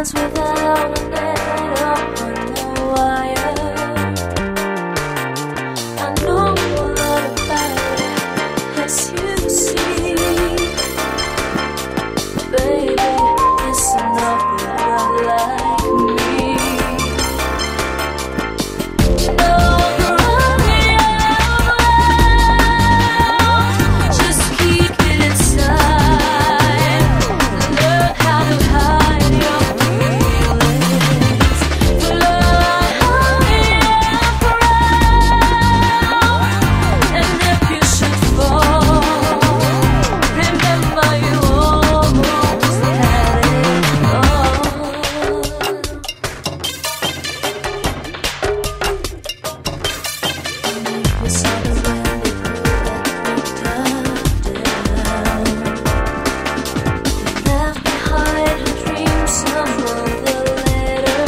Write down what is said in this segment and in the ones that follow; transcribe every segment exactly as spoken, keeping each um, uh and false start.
dance without a net up on the wire. I know a lot about it, as you see. Baby, it's enough that I like me. No, running out, just keep it inside. Learn how to hide your feelings. Fly and proud, and if you should fall, remember you almost had it all. We saw the wind that blew down. Left behind her dreams some other later.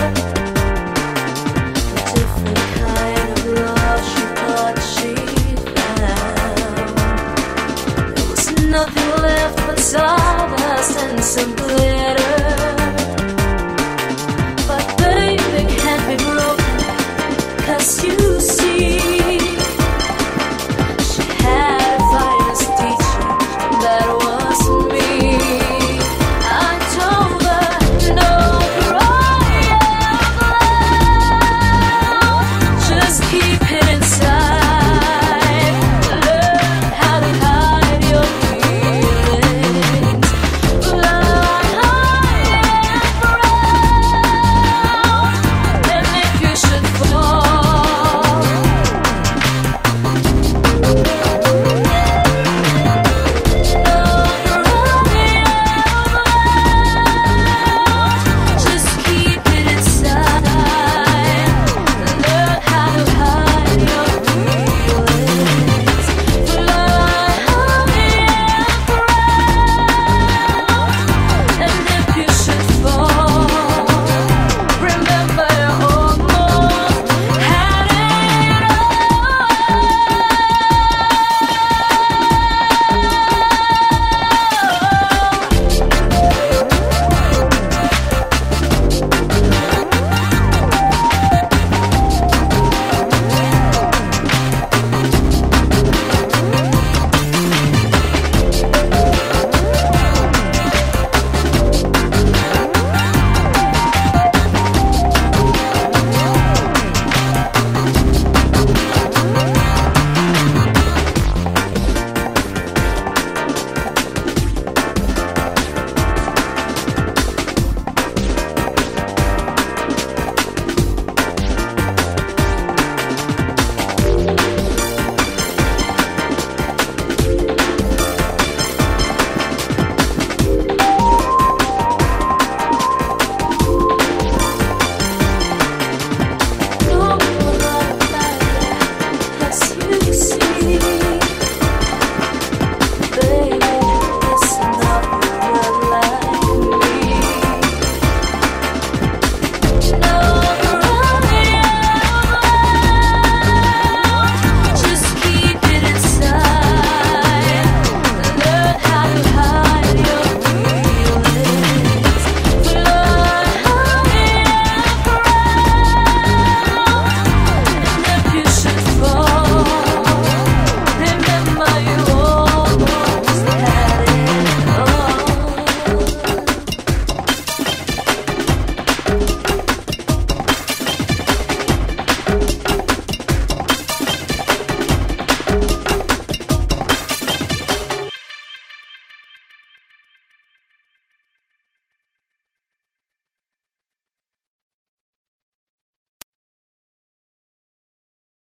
A different kind of love she thought she found. There was nothing left but sawdust and some blue.